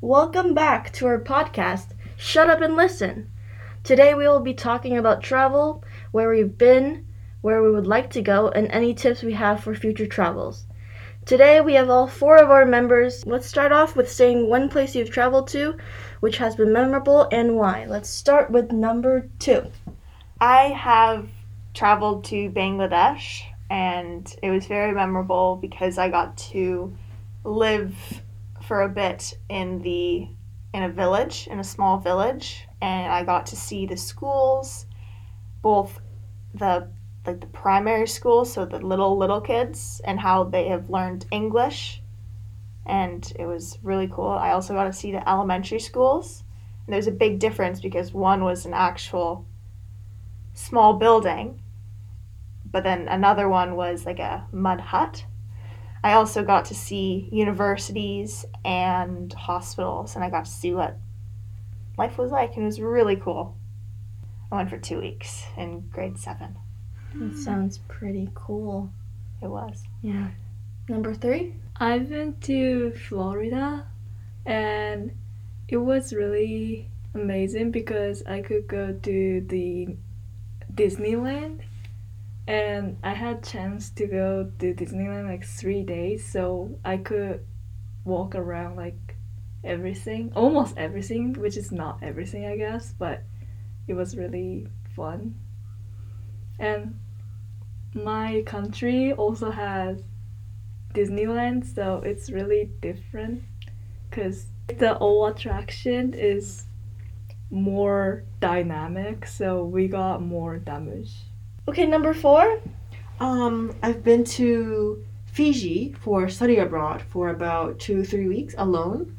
Welcome back to our podcast, Shut Up and Listen. Today we will be talking about travel, where we've been, where we would like to go, and any tips we have for future travels. Today we have all four of our members. Let's start off with saying one place you've traveled to, which has been memorable, and why. Let's start with number 2. I have traveled to Bangladesh, and it was very memorable because I got to live for a bit in a small village, and I got to see the schools, both the primary schools, so the little kids, and how they have learned English, and it was really cool. I also got to see the elementary schools, and there's a big difference because one was an actual small building, but then another one was like a mud hut. I also got to see universities and hospitals, and I got to see what life was like, and it was really cool. I went for 2 weeks in grade 7. That sounds pretty cool. It was. Yeah. Number 3? I've been to Florida, and it was really amazing because I could go to the Disneyland, and I had chance to go to Disneyland like 3 days, so I could walk around like almost everything, which is not everything, I guess, but it was really fun. And my country also has Disneyland, so it's really different because the old attraction is more dynamic, so we got more damage. Okay, number 4? I've been to Fiji for study abroad for about 2-3 weeks alone.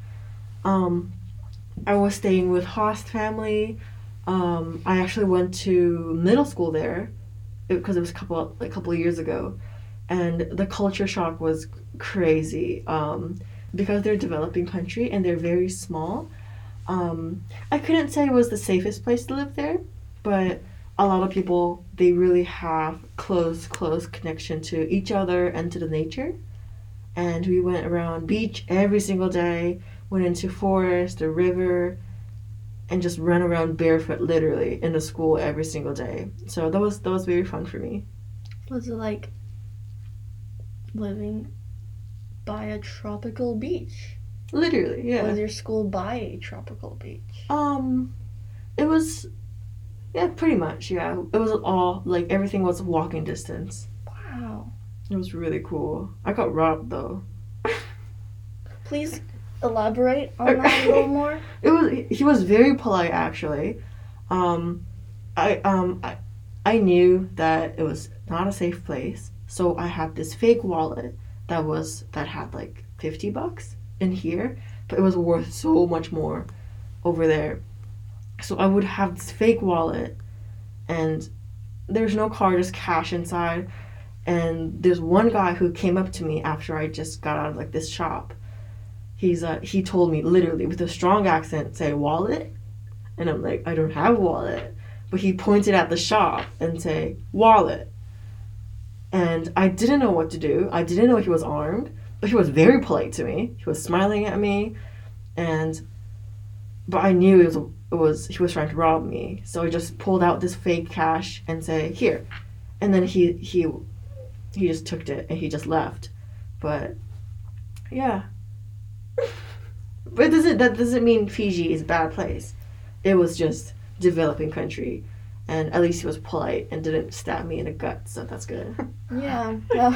I was staying with host family. I actually went to middle school there because it was a couple of years ago, and the culture shock was crazy. Because they're a developing country and they're very small. I couldn't say it was the safest place to live there, but a lot of people, they really have close connection to each other and to the nature. And we went around beach every single day, went into forest, a river, and just ran around barefoot literally in the school every single day. So that was very fun for me. Was it like living by a tropical beach? Literally, yeah. Was your school by a tropical beach? It was, yeah, pretty much, yeah. It was all, like, everything was walking distance. Wow. It was really cool. I got robbed, though. Please elaborate on that a little more. He was very polite, actually. I knew that it was not a safe place, so I had this fake wallet that had like $50 in here, but it was worth so much more over there. So I would have this fake wallet, and there's no card, just cash inside. And there's one guy who came up to me after I just got out of like this shop. He told me literally with a strong accent, say wallet, and I'm like, I don't have a wallet, but he pointed at the shop and say wallet, and I didn't know what to do. I didn't know he was armed, but he was very polite to me. He was smiling at me, but I knew he was trying to rob me. So I just pulled out this fake cash and say here, and then he just took it and he just left. But yeah. But that doesn't mean Fiji is a bad place. It was just developing country, and at least he was polite and didn't stab me in the gut, so that's good. Yeah. Well.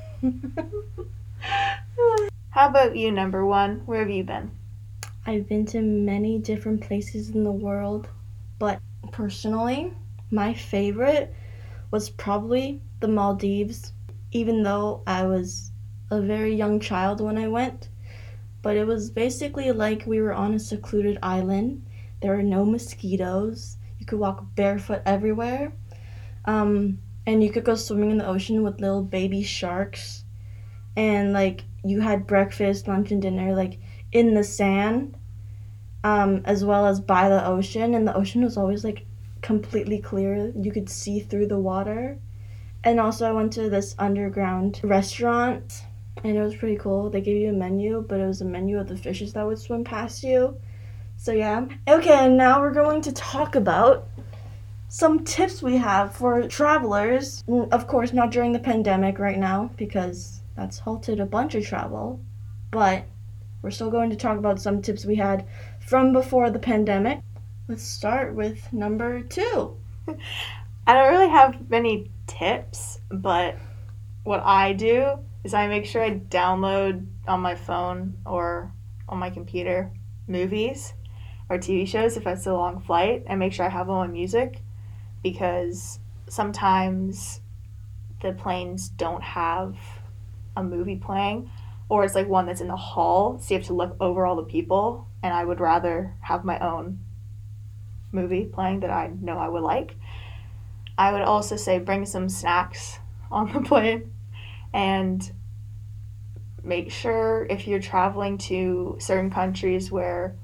How about you, number 1? Where have you been? I've been to many different places in the world, but personally, my favorite was probably the Maldives, even though I was a very young child when I went. But it was basically like we were on a secluded island. There were no mosquitoes. You could walk barefoot everywhere. And you could go swimming in the ocean with little baby sharks. And like you had breakfast, lunch, and dinner like in the sand, as well as by the ocean. And the ocean was always like completely clear. You could see through the water. And also I went to this underground restaurant and it was pretty cool. They gave you a menu, but it was a menu of the fishes that would swim past you. So yeah. Okay, and now we're going to talk about some tips we have for travelers. Of course, not during the pandemic right now because that's halted a bunch of travel, but we're still going to talk about some tips we had from before the pandemic. Let's start with number 2. I don't really have many tips, but what I do is I make sure I download on my phone or on my computer movies or TV shows if it's a long flight, and make sure I have them on music, because sometimes the planes don't have a movie playing, or it's like one that's in the hall, so you have to look over all the people, and I would rather have my own movie playing that I know I would like. I would also say bring some snacks on the plane, and make sure if you're traveling to certain countries where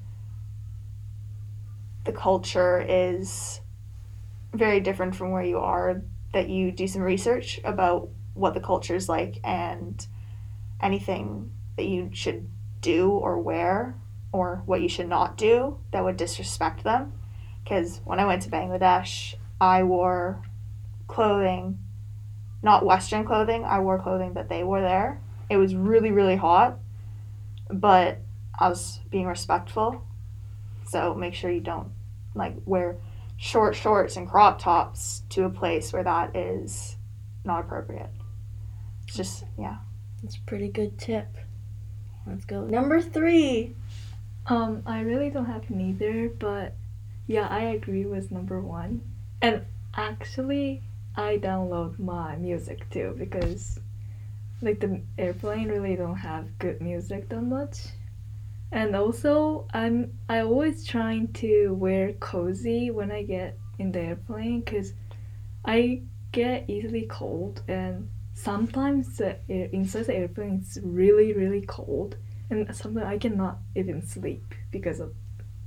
the culture is very different from where you are, that you do some research about what the culture is like and anything that you should do or wear or what you should not do that would disrespect them. Because when I went to Bangladesh, I wore clothing, not Western clothing, I wore clothing that they wore there. It was really, really hot, but I was being respectful. So make sure you don't like wear short shorts and crop tops to a place where that is not appropriate. It's just, yeah. That's a pretty good tip. Let's go. Number 3. I really don't have neither, but yeah, I agree with number 1. And actually, I download my music too because like the airplane really don't have good music that much. And also, I always trying to wear cozy when I get in the airplane because I get easily cold, and sometimes inside the airplane it's really really cold, and sometimes I cannot even sleep because of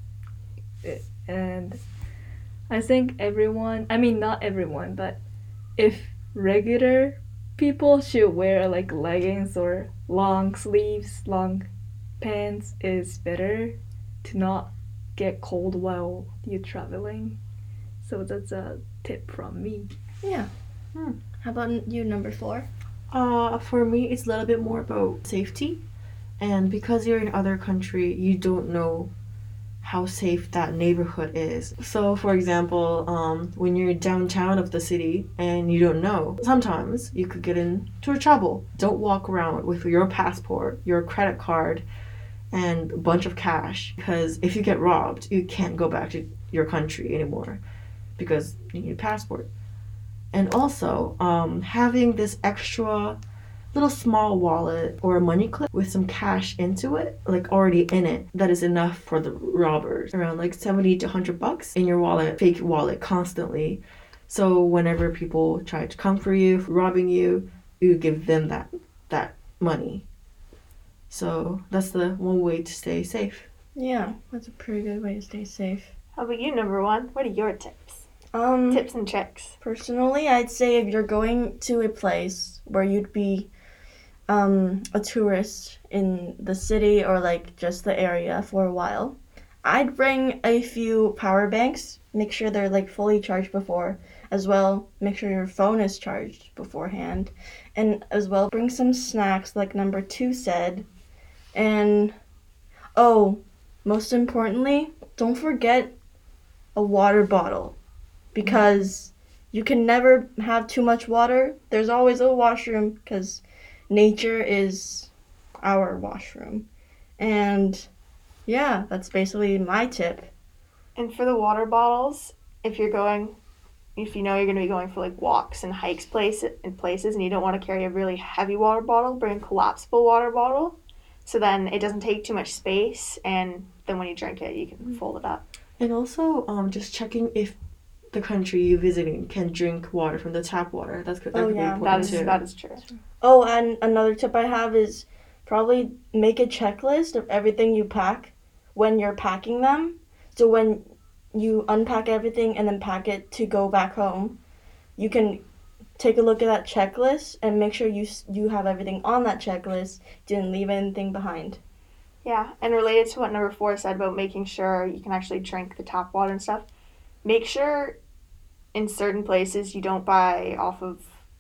it. And I think everyone, I mean not everyone, but if regular people should wear like leggings or long sleeves, long pants is better to not get cold while you're traveling. So that's a tip from me. Yeah. How about you, number 4? For me, it's a little bit more about safety. And because you're in other country, you don't know how safe that neighborhood is. So, for example, when you're downtown of the city and you don't know, sometimes you could get into trouble. Don't walk around with your passport, your credit card, and a bunch of cash, because if you get robbed, you can't go back to your country anymore because you need a passport. And also, having this extra little small wallet or a money clip with some cash into it, like already in it, that is enough for the robbers. Around like 70 to 100 bucks in your wallet, fake wallet constantly. So whenever people try to come for you, robbing you, you give them that money. So that's the one way to stay safe. Yeah, that's a pretty good way to stay safe. How about you, number 1? What are your tips? Um, Tips and tricks. Personally, I'd say if you're going to a place where you'd be a tourist in the city or like just the area for a while, I'd bring a few power banks. Make sure they're like fully charged before, as well. Make sure your phone is charged beforehand, and as well bring some snacks like number 2 said. And most importantly, don't forget a water bottle, because you can never have too much water. There's always a washroom because nature is our washroom. And yeah, that's basically my tip. And for the water bottles, if you know you're going to be going for like walks and hikes places and you don't want to carry a really heavy water bottle, bring a collapsible water bottle. So then it doesn't take too much space, and then when you drink it, you can fold it up. And also, just checking if the country you're visiting can drink water from the tap water. That could be important too. That is true. Oh, and another tip I have is probably make a checklist of everything you pack when you're packing them. So when you unpack everything and then pack it to go back home, you can take a look at that checklist and make sure you have everything on that checklist, didn't leave anything behind. Yeah, and related to what number 4 said about making sure you can actually drink the tap water and stuff, make sure in certain places you don't buy off of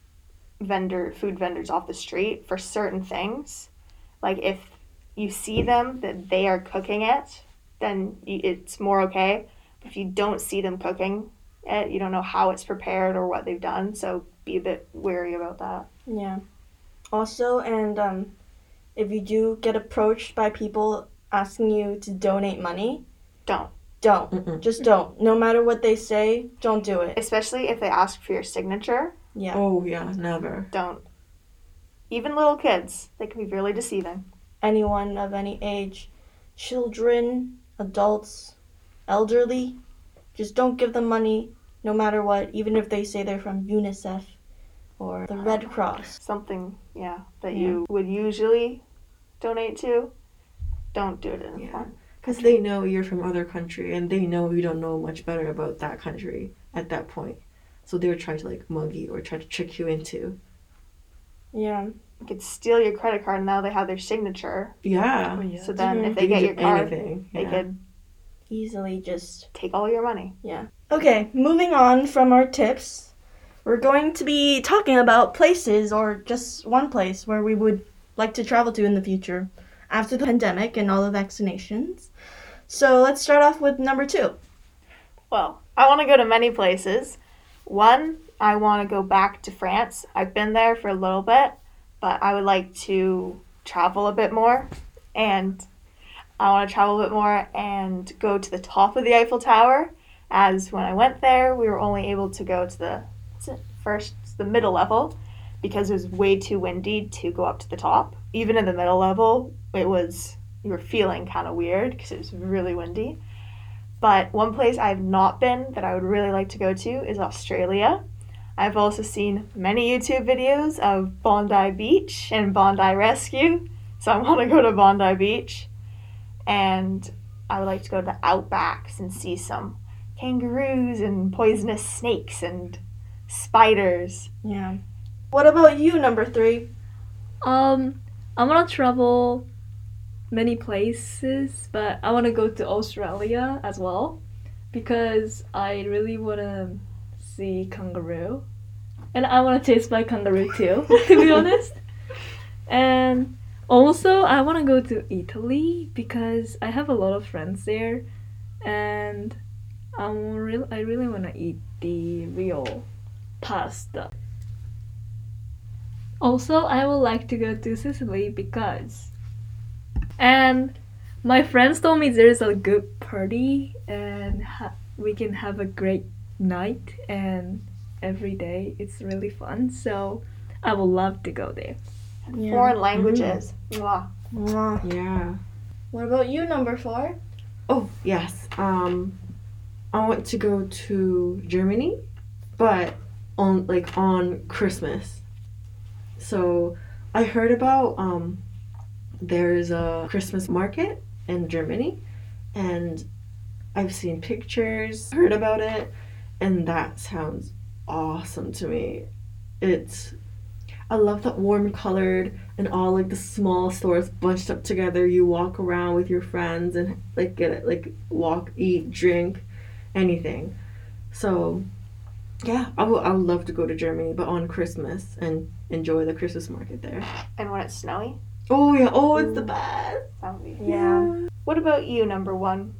food vendors off the street for certain things. Like if you see them that they are cooking it, then it's more okay. If you don't see them cooking it, you don't know how it's prepared or what they've done, so be a bit wary about that. Yeah. Also, and if you do get approached by people asking you to donate money, Don't. don't. Just don't. No matter what they say, don't do it. Especially if they ask for your signature, Yeah. Oh, yeah, never. don't. Even little kids, they can be really deceiving. Anyone of any age, children, adults, elderly, just don't give them money no matter what, even if they say they're from UNICEF or the Red Cross. Something, that you would usually donate to, don't do it in Yeah. fun. Because they know you're from other country, and they know you don't know much better about that country at that point. So they're trying to like mug you or try to trick you into. Yeah. You could steal your credit card, and now they have their signature. Yeah. So then if Mhm. they get can your do card, anything. they Yeah. could Easily just. take all your money. Okay, moving on from our tips, we're going to be talking about places or just one place where we would like to travel to in the future after the pandemic and all the vaccinations. So let's start off with number 2. Well, I want to go to many places. One, I want to go back to France. I've been there for a little bit, but I would like to travel a bit more. And I want to travel a bit more and go to the top of the Eiffel Tower. As when I went there, we were only able to go to the middle level because it was way too windy to go up to the top. Even in the middle level, you were feeling kind of weird because it was really windy. But one place I've not been that I would really like to go to is Australia. I've also seen many YouTube videos of Bondi Beach and Bondi Rescue, so I want to go to Bondi Beach. And I would like to go to the outbacks and see some kangaroos and poisonous snakes and spiders. Yeah. What about you, number 3? I want to travel many places, but I want to go to Australia as well because I really want to see kangaroo. And I want to taste my kangaroo too, to be honest. And also, I want to go to Italy because I have a lot of friends there, and I really want to eat the real pasta. Also, I would like to go to Sicily because, and my friends told me there's a good party and we can have a great night and every day it's really fun. So I would love to go there. Yeah. Foreign languages. Mwah. Mwah. Yeah. What about you, number 4? Oh, yes. I want to go to Germany, but on Christmas. So I heard about there's a Christmas market in Germany, and I've seen pictures, heard about it, and that sounds awesome to me. I love that warm colored and all like the small stores bunched up together. You walk around with your friends and like walk, eat, drink, anything. So yeah, I would love to go to Germany, but on Christmas and enjoy the Christmas market there. And when it's snowy, Oh yeah, it's the best. that would be. Yeah. What about you, number 1?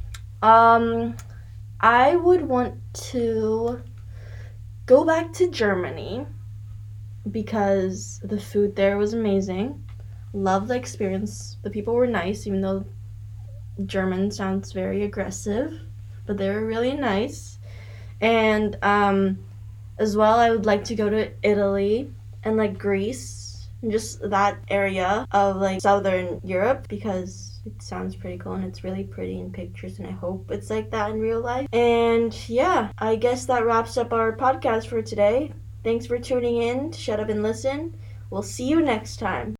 I would want to go back to Germany because the food there was amazing. Loved the experience. The people were nice, even though German sounds very aggressive, but they were really nice. And as well, I would like to go to Italy and like Greece and just that area of like Southern Europe because it sounds pretty cool and it's really pretty in pictures and I hope it's like that in real life. And yeah, I guess that wraps up our podcast for today. Thanks for tuning in to Shut Up and Listen. We'll see you next time.